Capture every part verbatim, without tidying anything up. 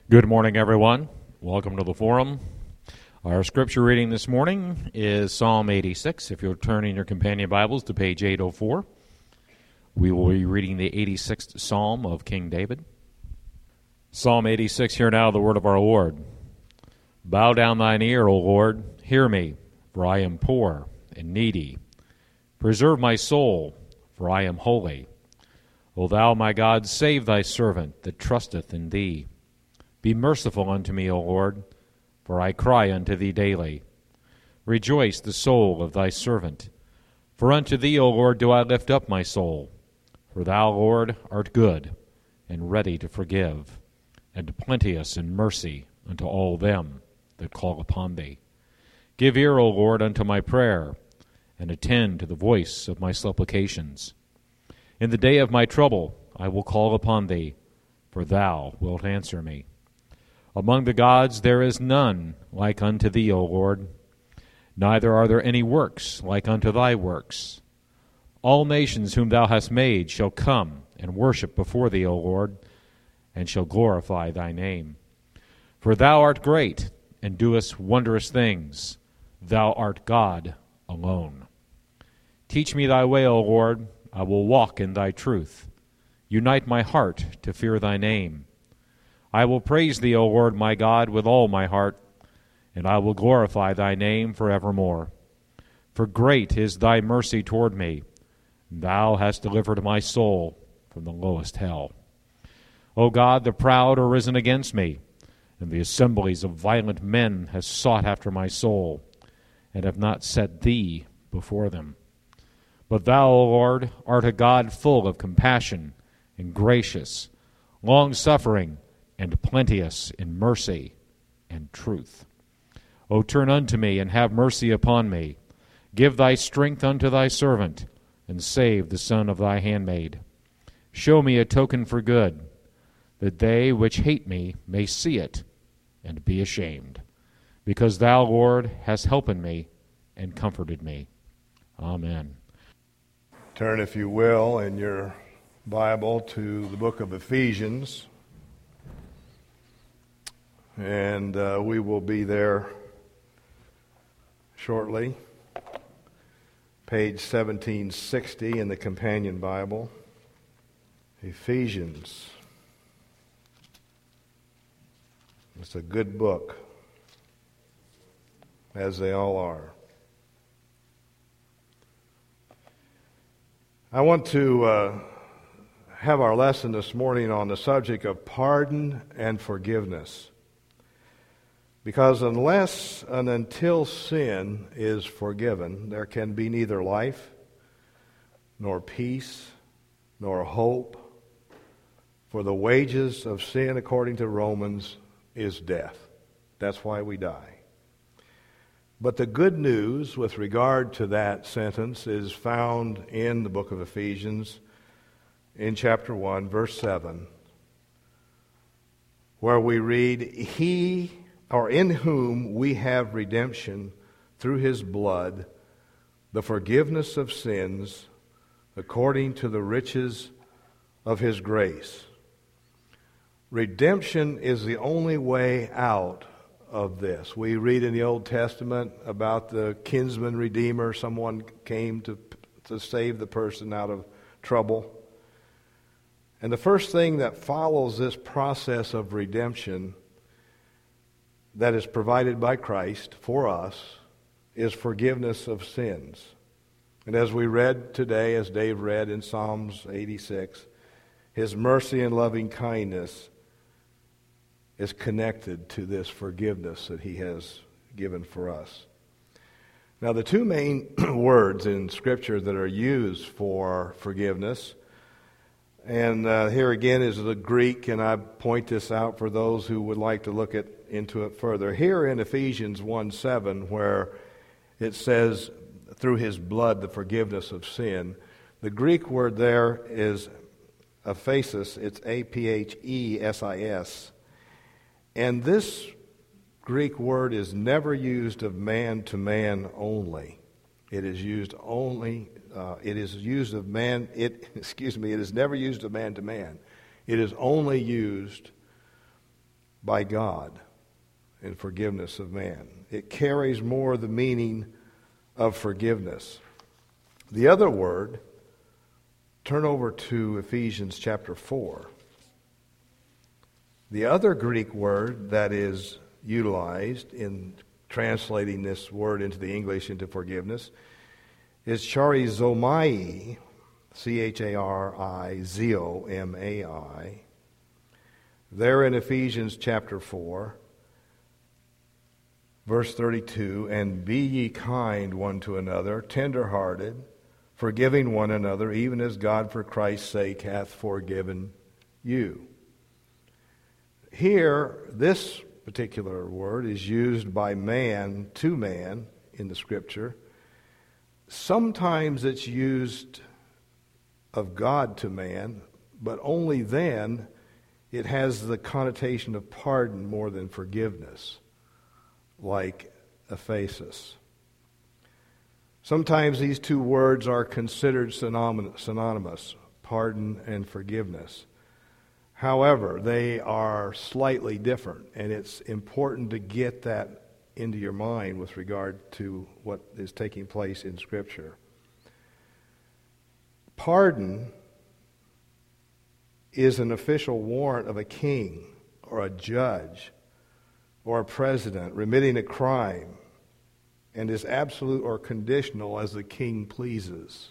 Good morning, everyone. Welcome to the forum. Our scripture reading this morning is Psalm eighty-six. If you'll turn in your companion Bibles to page eight oh four, we will be reading the eighty-sixth Psalm of King David. Psalm eighty-six, hear now the word of our Lord. Bow down thine ear, O Lord, hear me, for I am poor and needy. Preserve my soul, for I am holy. O thou, my God, save thy servant that trusteth in thee. Be merciful unto me, O Lord, for I cry unto thee daily. Rejoice the soul of thy servant. For unto thee, O Lord, do I lift up my soul. For thou, Lord, art good, and ready to forgive, and plenteous in mercy unto all them that call upon thee. Give ear, O Lord, unto my prayer, and attend to the voice of my supplications. In the day of my trouble I will call upon thee, for thou wilt answer me. Among the gods there is none like unto thee, O Lord, neither are there any works like unto thy works. All nations whom thou hast made shall come and worship before thee, O Lord, and shall glorify thy name. For thou art great, and doest wondrous things. Thou art God alone. Teach me thy way, O Lord, I will walk in thy truth. Unite my heart to fear thy name. I will praise thee, O Lord my God, with all my heart, and I will glorify thy name forevermore. For great is thy mercy toward me, and thou hast delivered my soul from the lowest hell. O God, the proud are risen against me, and the assemblies of violent men have sought after my soul, and have not set thee before them. But thou, O Lord, art a God full of compassion and gracious, long-suffering, and plenteous in mercy and truth. O turn unto me, and have mercy upon me. Give thy strength unto thy servant, and save the son of thy handmaid. Show me a token for good, that they which hate me may see it, and be ashamed. Because thou, Lord, hast helped me, and comforted me. Amen. Turn, if you will, in your Bible to the book of Ephesians. And uh, we will be there shortly. Page seventeen sixty in the companion Bible. Ephesians. It's a good book, as they all are. I want to uh, have our lesson this morning on the subject of pardon and forgiveness. Because unless and until sin is forgiven, there can be neither life, nor peace, nor hope. For the wages of sin, according to Romans, is death. That's why we die. But the good news with regard to that sentence is found in the book of Ephesians, in chapter one, verse seven, where we read, He or in whom we have redemption through his blood, the forgiveness of sins, according to the riches of his grace. Redemption is the only way out of this. We read in the Old Testament about the kinsman redeemer. Someone came to, to save the person out of trouble. And the first thing that follows this process of redemption that is provided by Christ for us is forgiveness of sins. And as we read today, as Dave read in Psalms eighty-six, his mercy and loving kindness is connected to this forgiveness that he has given for us. Now, the two main words in Scripture that are used for forgiveness, and uh, here again is the Greek, and I point this out for those who would like to look at into it further. Here in Ephesians one seven, where it says, through his blood, the forgiveness of sin, the Greek word there is aphesis. It's A P H E S I S. And this Greek word is never used of man to man only. It is used only, uh, it is used of man, it, excuse me, it is never used of man to man. It is only used by God and forgiveness of man. It carries more the meaning of forgiveness. The other word, turn over to Ephesians chapter four. The other Greek word that is utilized in translating this word into the English into forgiveness is charizomai, C H A R I Z O M A I. There in Ephesians chapter four, verse thirty-two, and be ye kind one to another, tender-hearted, forgiving one another, even as God for Christ's sake hath forgiven you. Here, this particular word is used by man to man in the Scripture. Sometimes it's used of God to man, but only then it has the connotation of pardon more than forgiveness, like aphesis. Sometimes these two words are considered synonymous, pardon and forgiveness. However, they are slightly different, and it's important to get that into your mind with regard to what is taking place in Scripture. Pardon is an official warrant of a king or a judge or a president remitting a crime, and is absolute or conditional as the king pleases.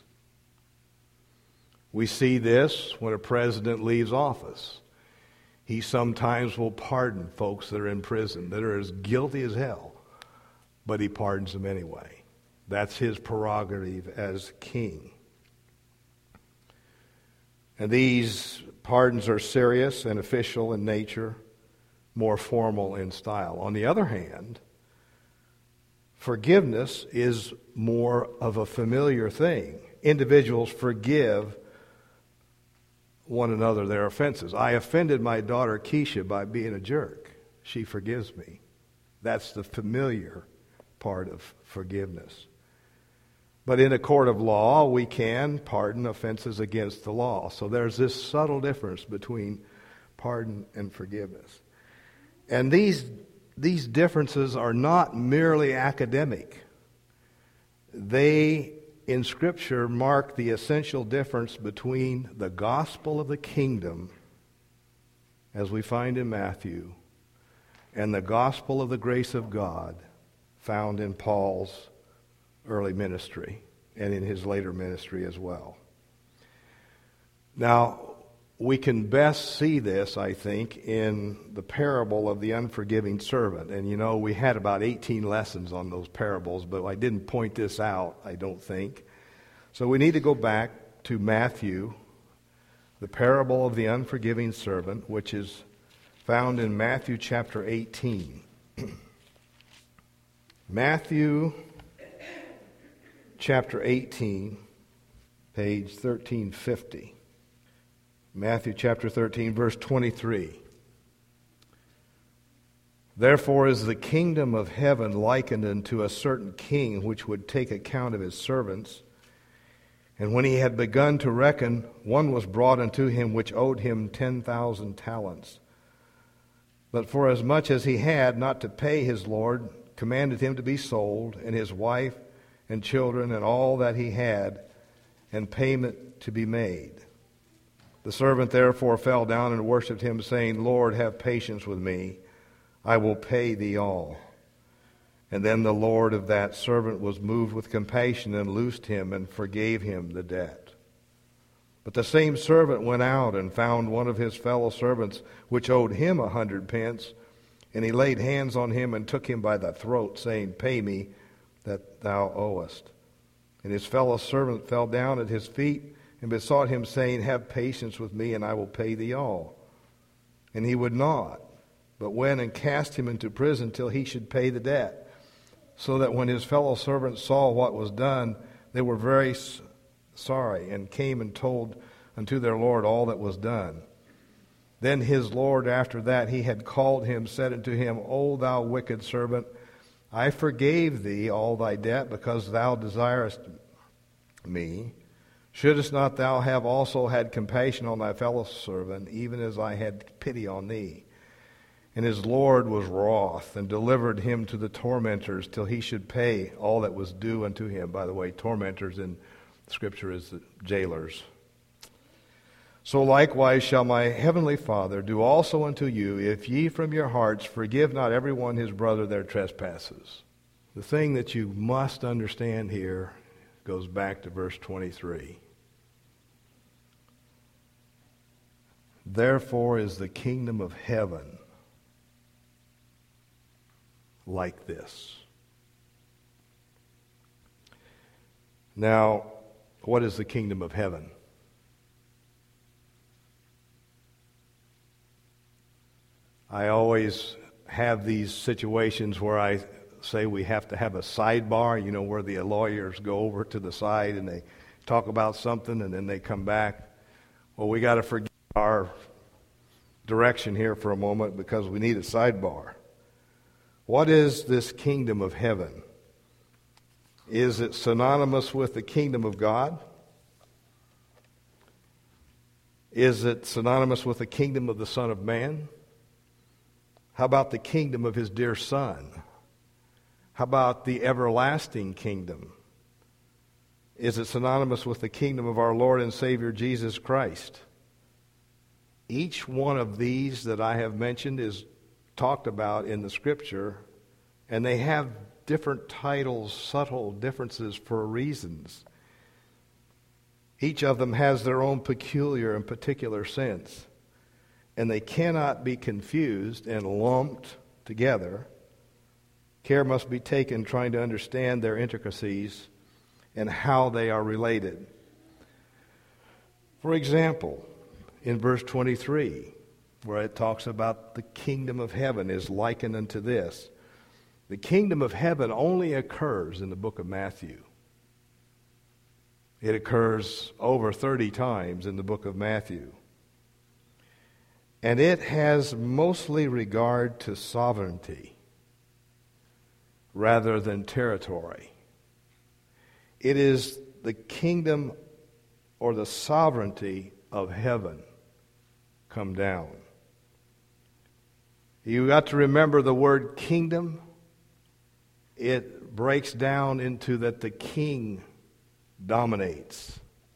We see this when a president leaves office. He sometimes will pardon folks that are in prison, that are as guilty as hell, but he pardons them anyway. That's his prerogative as king. And these pardons are serious and official in nature, more formal in style. On the other hand, forgiveness is more of a familiar thing. Individuals forgive one another their offenses. I offended my daughter Keisha by being a jerk. She forgives me. That's the familiar part of forgiveness. But in a court of law, we can pardon offenses against the law. So there's this subtle difference between pardon and forgiveness. And these, these differences are not merely academic. They, in Scripture, mark the essential difference between the gospel of the kingdom, as we find in Matthew, and the gospel of the grace of God found in Paul's early ministry and in his later ministry as well. Now, we can best see this, I think, in the parable of the unforgiving servant. And you know, we had about eighteen lessons on those parables, but I didn't point this out, I don't think. So we need to go back to Matthew, the parable of the unforgiving servant, which is found in Matthew chapter eighteen. Matthew chapter eighteen, page thirteen fifty. Matthew chapter thirteen, verse twenty-three. Therefore is the kingdom of heaven likened unto a certain king which would take account of his servants. And when he had begun to reckon, one was brought unto him which owed him ten thousand talents. But for as much as he had not to pay his Lord, commanded him to be sold, and his wife and children and all that he had, and payment to be made. The servant therefore fell down and worshipped him, saying, Lord, have patience with me, I will pay thee all. And then the Lord of that servant was moved with compassion and loosed him and forgave him the debt. But the same servant went out and found one of his fellow servants, which owed him a hundred pence, and he laid hands on him and took him by the throat, saying, Pay me that thou owest. And his fellow servant fell down at his feet and besought him, saying, Have patience with me, and I will pay thee all. And he would not, but went and cast him into prison till he should pay the debt. So that when his fellow servants saw what was done, they were very sorry, and came and told unto their Lord all that was done. Then his Lord, after that he had called him, said unto him, O thou wicked servant, I forgave thee all thy debt, because thou desirest me. Shouldest not thou have also had compassion on thy fellow servant, even as I had pity on thee? And his Lord was wroth, and delivered him to the tormentors, till he should pay all that was due unto him. By the way, tormentors in Scripture is the jailers. So likewise shall my heavenly Father do also unto you, if ye from your hearts forgive not every one his brother their trespasses. The thing that you must understand here goes back to verse twenty-three. Therefore is the kingdom of heaven like this. Now, what is the kingdom of heaven? I always have these situations where I say we have to have a sidebar, you know, where the lawyers go over to the side and they talk about something and then they come back. Well, we got to forget our direction here for a moment because we need a sidebar. What is this kingdom of heaven? Is it synonymous with the kingdom of God? Is it synonymous with the kingdom of the Son of Man? How about the kingdom of his dear Son? How about the everlasting kingdom? Is it synonymous with the kingdom of our Lord and Savior Jesus Christ? Each one of these that I have mentioned is talked about in the Scripture, and they have different titles, subtle differences for reasons. Each of them has their own peculiar and particular sense, and they cannot be confused and lumped together. Care must be taken trying to understand their intricacies and how they are related. For example, in verse twenty-three, where it talks about the kingdom of heaven is likened unto this. The kingdom of heaven only occurs in the book of Matthew. It occurs over thirty times in the book of Matthew. And it has mostly regard to sovereignty rather than territory. It is the kingdom or the sovereignty of heaven come down. You got to remember the word kingdom. It breaks down into that the king dominates.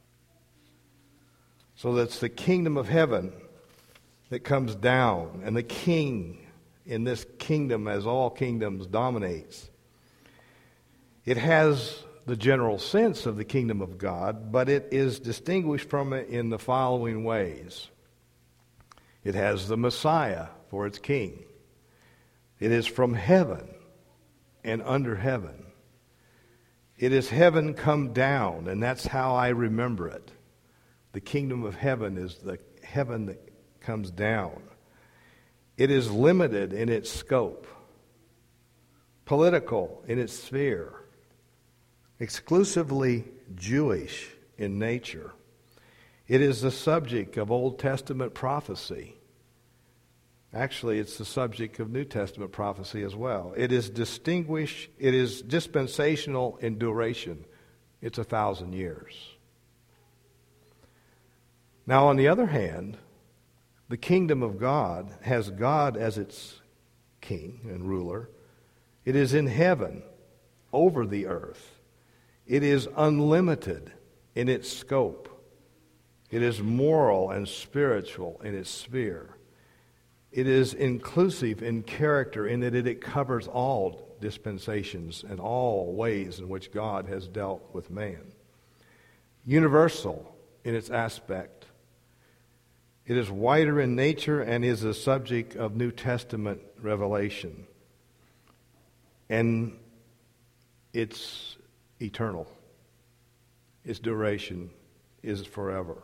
So that's the kingdom of heaven that comes down, and the king in this kingdom, as all kingdoms, dominates. It has the general sense of the kingdom of God, but it is distinguished from it in the following ways. It has the Messiah for its king. It is from heaven and under heaven. It is heaven come down, and that's how I remember it. The kingdom of heaven is the heaven that comes down. It is limited in its scope, political in its sphere, exclusively Jewish in nature. It is the subject of Old Testament prophecy. Actually, it's the subject of New Testament prophecy as well. It is distinguished, it is dispensational in duration. It's a thousand years. Now, on the other hand, the kingdom of God has God as its king and ruler. It is in heaven, over the earth. It is unlimited in its scope. It is moral and spiritual in its sphere. It is inclusive in character in that it covers all dispensations and all ways in which God has dealt with man. Universal in its aspect. It is wider in nature and is a subject of New Testament revelation. And it's eternal. Its duration is forever.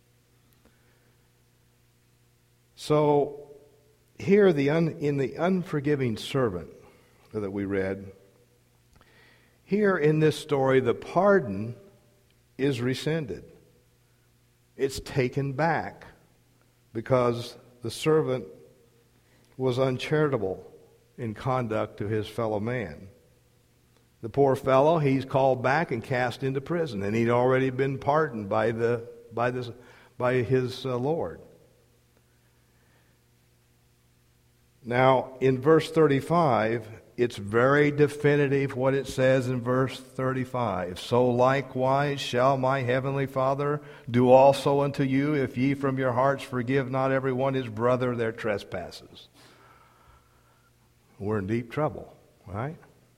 So, here the un, in the unforgiving servant that we read, here in this story, the pardon is rescinded. It's taken back because the servant was uncharitable in conduct to his fellow man. The poor fellow, he's called back and cast into prison, and he'd already been pardoned by the by this by his uh, Lord. Now, in verse thirty-five, it's very definitive what it says in verse thirty-five. So likewise shall my heavenly Father do also unto you, if ye from your hearts forgive not every one his brother their trespasses. We're in deep trouble, right?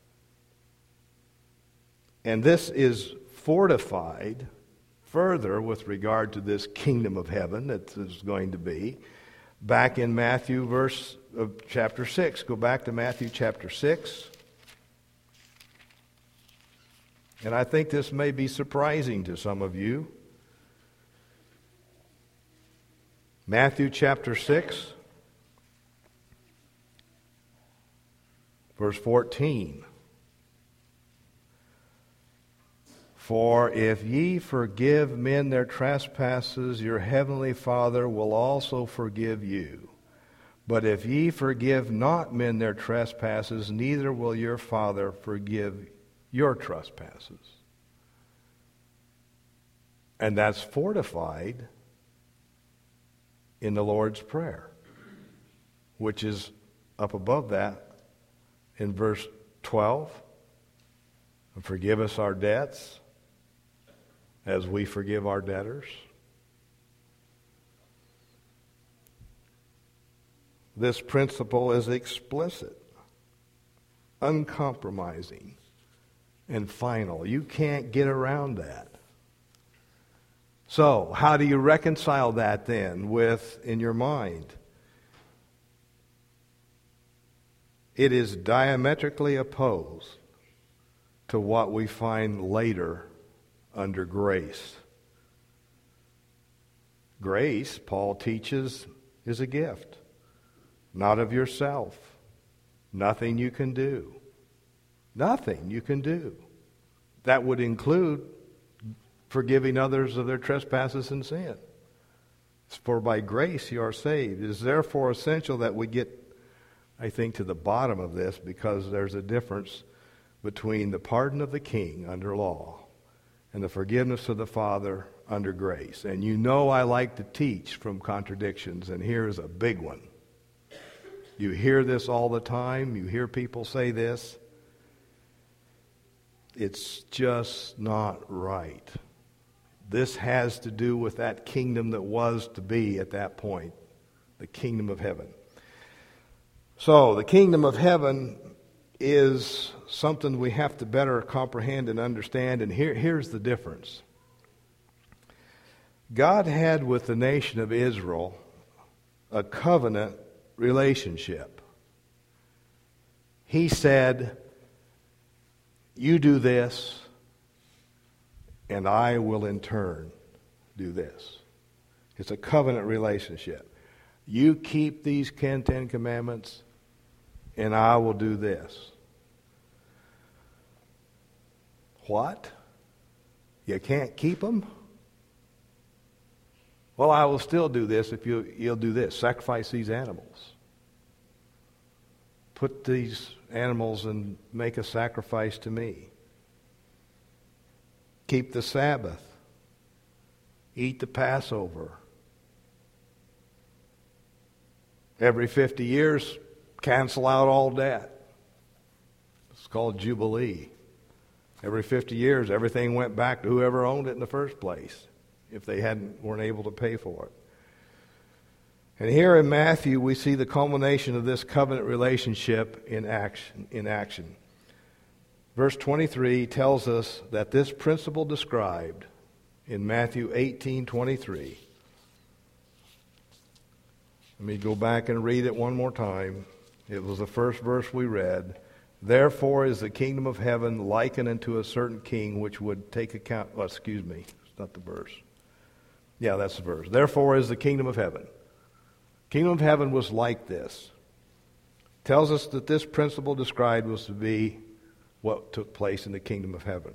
And this is fortified further with regard to this kingdom of heaven that is going to be back in Matthew verse of chapter six. Go back to Matthew chapter six. And I think this may be surprising to some of you. Matthew chapter six, verse fourteen. For if ye forgive men their trespasses, your heavenly Father will also forgive you. But if ye forgive not men their trespasses, neither will your Father forgive your trespasses. And that's fortified in the Lord's Prayer, which is up above that in verse twelve. And forgive us our debts as we forgive our debtors. This principle is explicit, uncompromising, and final. You can't get around that. So, how do you reconcile that then with, in your mind? It is diametrically opposed to what we find later under grace. Grace, Paul teaches, is a gift, not of yourself. Nothing you can do. Nothing you can do. That would include forgiving others of their trespasses and sin. For by grace you are saved. It is therefore essential that we get, I think, to the bottom of this, because there's a difference between the pardon of the king under law and the forgiveness of the Father under grace. And you know I like to teach from contradictions, and here's a big one. You hear this all the time. You hear people say this. It's just not right. This has to do with that kingdom that was to be at that point, the kingdom of heaven. So, the kingdom of heaven is something we have to better comprehend and understand, and here, here's the difference. God had with the nation of Israel a covenant relationship. He said, you do this, and I will in turn do this. It's a covenant relationship. You keep these Ten Commandments, and I will do this. What? You can't keep them? Well, I will still do this if you, you'll do this. Sacrifice these animals. Put these animals and make a sacrifice to me. Keep the Sabbath. Eat the Passover. Every fifty years, cancel out all debt. It's called Jubilee. Every fifty years, everything went back to whoever owned it in the first place, if they hadn't weren't able to pay for it. And here in Matthew, we see the culmination of this covenant relationship in action. In action. Verse twenty-three tells us that this principle described in Matthew eighteen twenty-three. Let me go back and read it one more time. It was the first verse we read. Therefore is the kingdom of heaven likened unto a certain king which would take account... Oh, excuse me. It's not the verse. Yeah, that's the verse. Therefore is the kingdom of heaven. Kingdom of heaven was like this. Tells us that this principle described was to be what took place in the kingdom of heaven.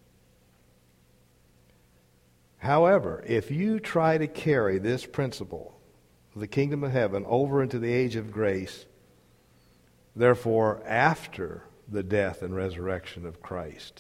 However, if you try to carry this principle of the kingdom of heaven over into the age of grace, therefore, after the death and resurrection of Christ,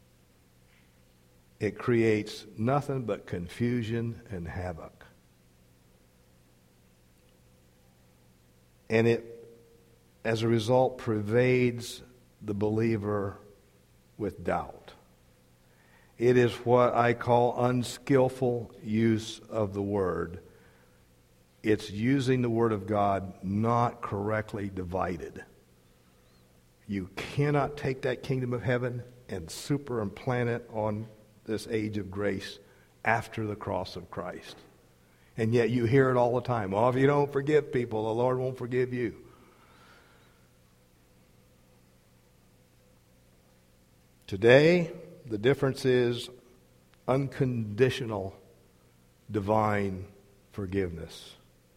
it creates nothing but confusion and havoc. And it as a result, pervades the believer with doubt. It is what I call unskillful use of the Word. It's using the Word of God not correctly divided. You cannot take that kingdom of heaven and superimplant it on this age of grace after the cross of Christ. And yet you hear it all the time. Oh, if you don't forgive people, the Lord won't forgive you. Today, the difference is unconditional divine forgiveness.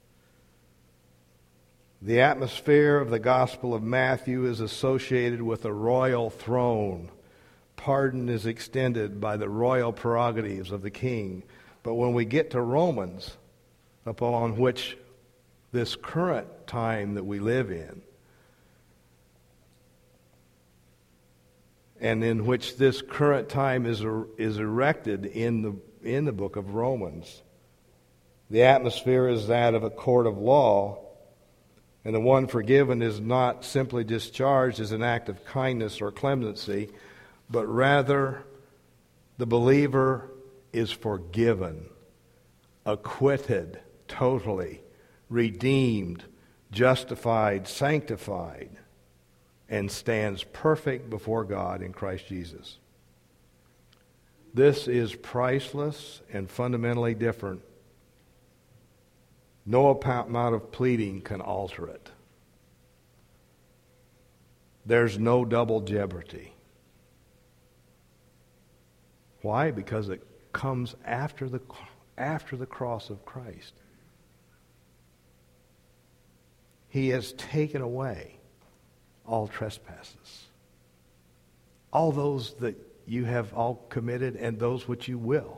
The atmosphere of the Gospel of Matthew is associated with a royal throne. Pardon is extended by the royal prerogatives of the king. But when we get to Romans, upon which this current time that we live in, and in which this current time is is erected in the in the book of Romans, the atmosphere is that of a court of law, and the one forgiven is not simply discharged as an act of kindness or clemency, but rather the believer is forgiven, acquitted totally, redeemed, justified, sanctified, and stands perfect before God in Christ Jesus. This is priceless and fundamentally different. No amount of pleading can alter it. There's no double jeopardy. Why? Because it comes after the, after the cross of Christ. He has taken away all trespasses, all those that you have all committed and those which you will.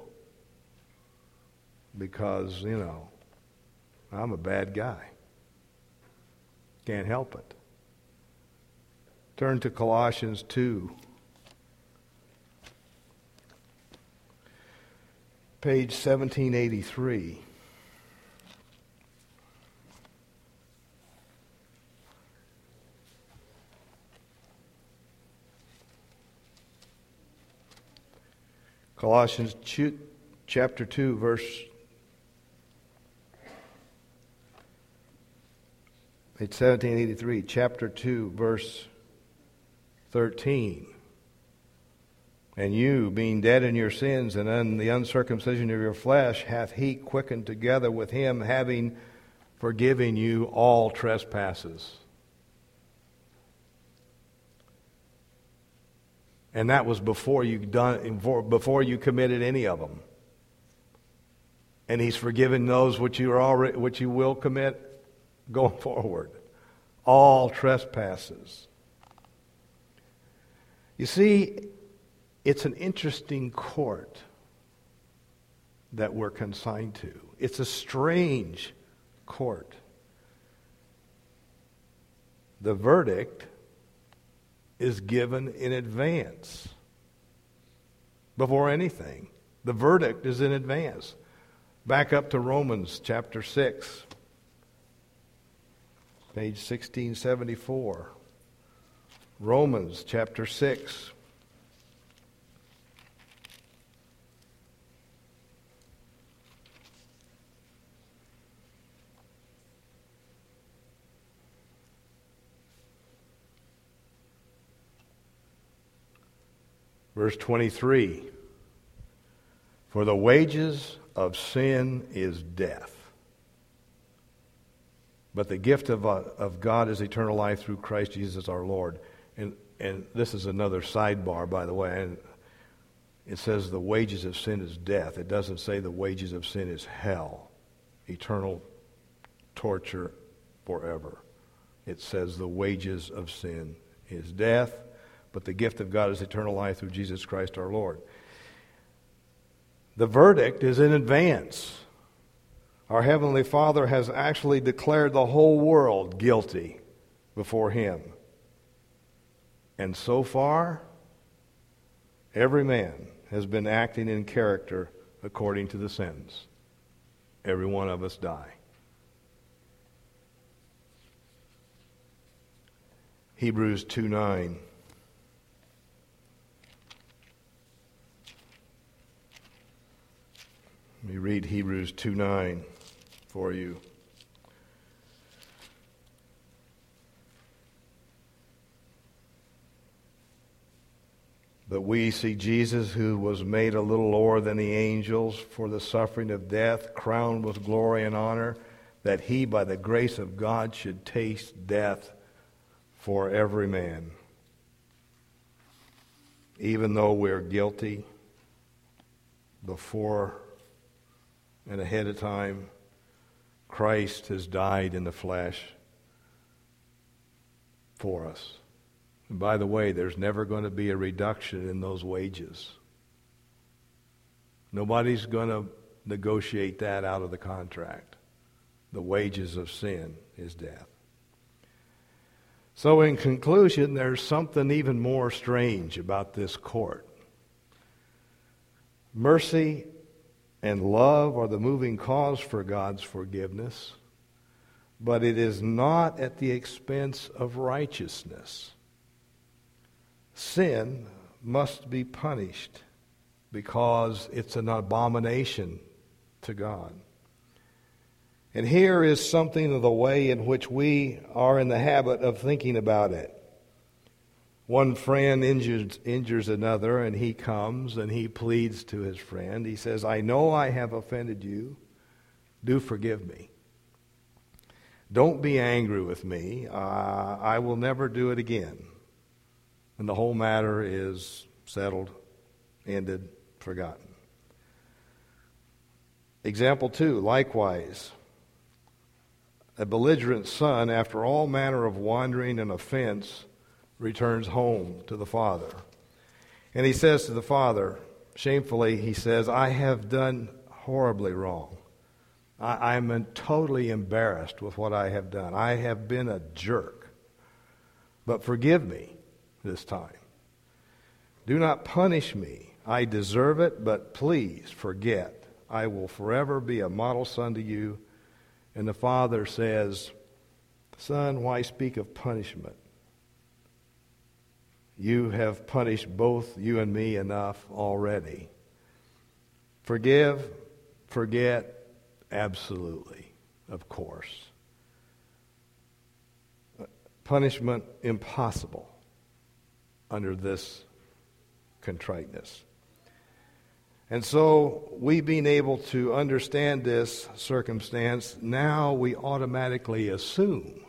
Because, you know, I'm a bad guy. Can't help it. Turn to Colossians two. Page seventeen eighty-three. Colossians chapter two, verse Page seventeen eighty-three, chapter two, verse thirteen. And you, being dead in your sins and in the uncircumcision of your flesh, hath he quickened together with him, having forgiven you all trespasses. And that was before you done, before you committed any of them. And he's forgiven those which you are already, which you will commit going forward. All trespasses. You see, it's an interesting court that we're consigned to. It's a strange court. The verdict is given in advance. Before anything, the verdict is in advance. Back up to Romans chapter six, page sixteen seventy-four. Romans chapter six. Verse twenty-three, for the wages of sin is death, but the gift of, uh, of God is eternal life through Christ Jesus our Lord. And, and this is another sidebar, by the way. And it says the wages of sin is death. It doesn't say the wages of sin is hell, eternal torture forever. It says the wages of sin is death, but the gift of God is eternal life through Jesus Christ our Lord. The verdict is in advance. Our Heavenly Father has actually declared the whole world guilty before Him. And so far, every man has been acting in character according to the sentence. Every one of us die. Hebrews two nine. Let me read Hebrews two nine for you. But we see Jesus, who was made a little lower than the angels for the suffering of death, crowned with glory and honor, that he, by the grace of God, should taste death for every man. Even though we're guilty before and ahead of time, Christ has died in the flesh for us. And by the way, there's never going to be a reduction in those wages. Nobody's going to negotiate that out of the contract. The wages of sin is death. So in conclusion, there's something even more strange about this court. Mercy and love are the moving cause for God's forgiveness, but it is not at the expense of righteousness. Sin must be punished because it's an abomination to God. And here is something of the way in which we are in the habit of thinking about it. One friend injures, injures another, and he comes and he pleads to his friend. He says, I know I have offended you. Do forgive me. Don't be angry with me. Uh, I will never do it again. And the whole matter is settled, ended, forgotten. Example two, likewise, a belligerent son, after all manner of wandering and offense, returns home to the father. And he says to the father, shamefully, he says, I have done horribly wrong. I, I'm totally embarrassed with what I have done. I have been a jerk. But forgive me this time. Do not punish me. I deserve it, but please forget. I will forever be a model son to you. And the father says, son, why speak of punishment? You have punished both you and me enough already. Forgive, forget, absolutely, of course. Punishment impossible under this contriteness. And so, we being able to understand this circumstance, now we automatically assume,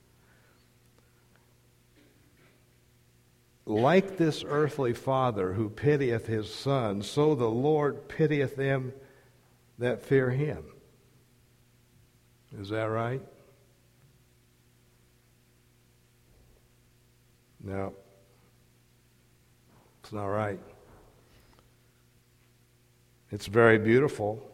like this earthly father who pitieth his son, so the Lord pitieth them that fear him. Is that right? No. It's not right. It's very beautiful,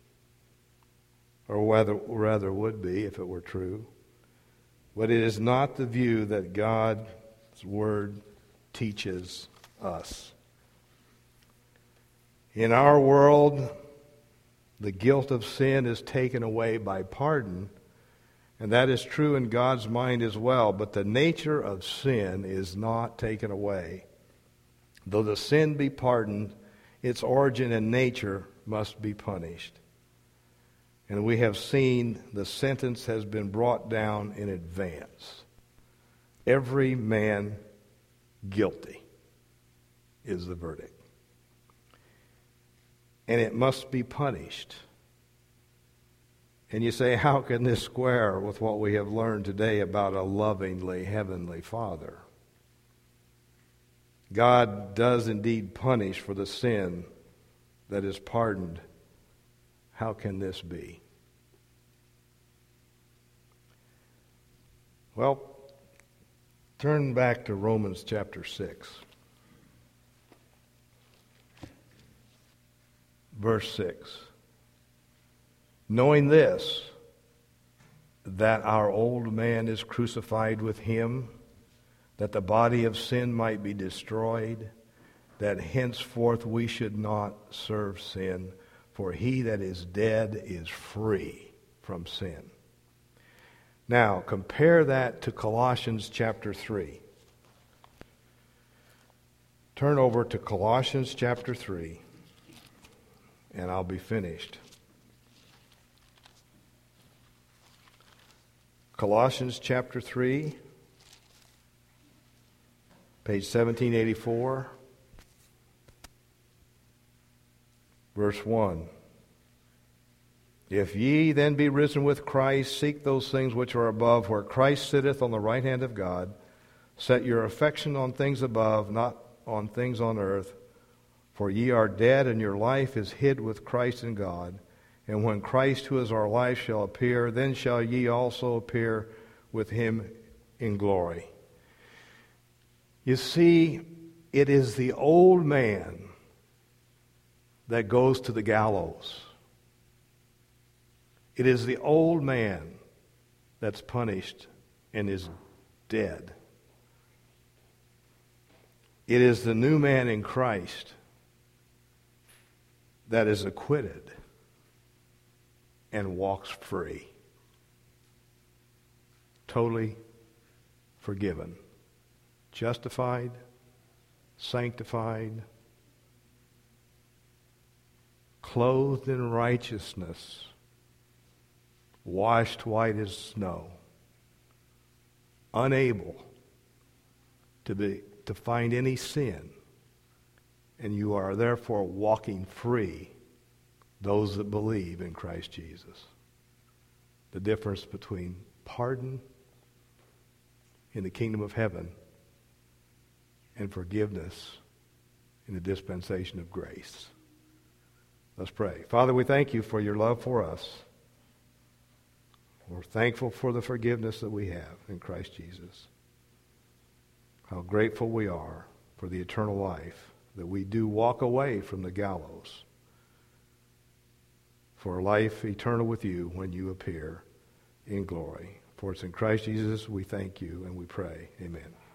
or rather, rather would be if it were true, but it is not the view that God's Word teaches us. In our world, the guilt of sin is taken away by pardon, and that is true in God's mind as well, but the nature of sin is not taken away. Though the sin be pardoned, its origin and nature must be punished. And we have seen the sentence has been brought down in advance. Every man guilty is the verdict. And it must be punished. And you say, how can this square with what we have learned today about a lovingly heavenly Father? God does indeed punish for the sin that is pardoned. How can this be? Well, turn back to Romans chapter six. Verse six. Knowing this, that our old man is crucified with him, that the body of sin might be destroyed, that henceforth we should not serve sin, for he that is dead is free from sin. Now, compare that to Colossians chapter three. Turn over to Colossians chapter three, and I'll be finished. Colossians chapter three, page seventeen eighty-four, verse one. If ye then be risen with Christ, seek those things which are above, where Christ sitteth on the right hand of God. Set your affection on things above, not on things on earth. For ye are dead, and your life is hid with Christ in God. And when Christ, who is our life, shall appear, then shall ye also appear with him in glory. You see, it is the old man that goes to the gallows. It is the old man that's punished and is dead. It is the new man in Christ that is acquitted and walks free, totally forgiven, justified, sanctified, clothed in righteousness, washed white as snow, unable to be to find any sin, and you are therefore walking free, those that believe in Christ Jesus. The difference between pardon in the kingdom of heaven and forgiveness in the dispensation of grace. Let's pray. Father, we thank you for your love for us. We're thankful for the forgiveness that we have in Christ Jesus. How grateful we are for the eternal life, that we do walk away from the gallows for life eternal with you when you appear in glory. For it's in Christ Jesus we thank you and we pray. Amen.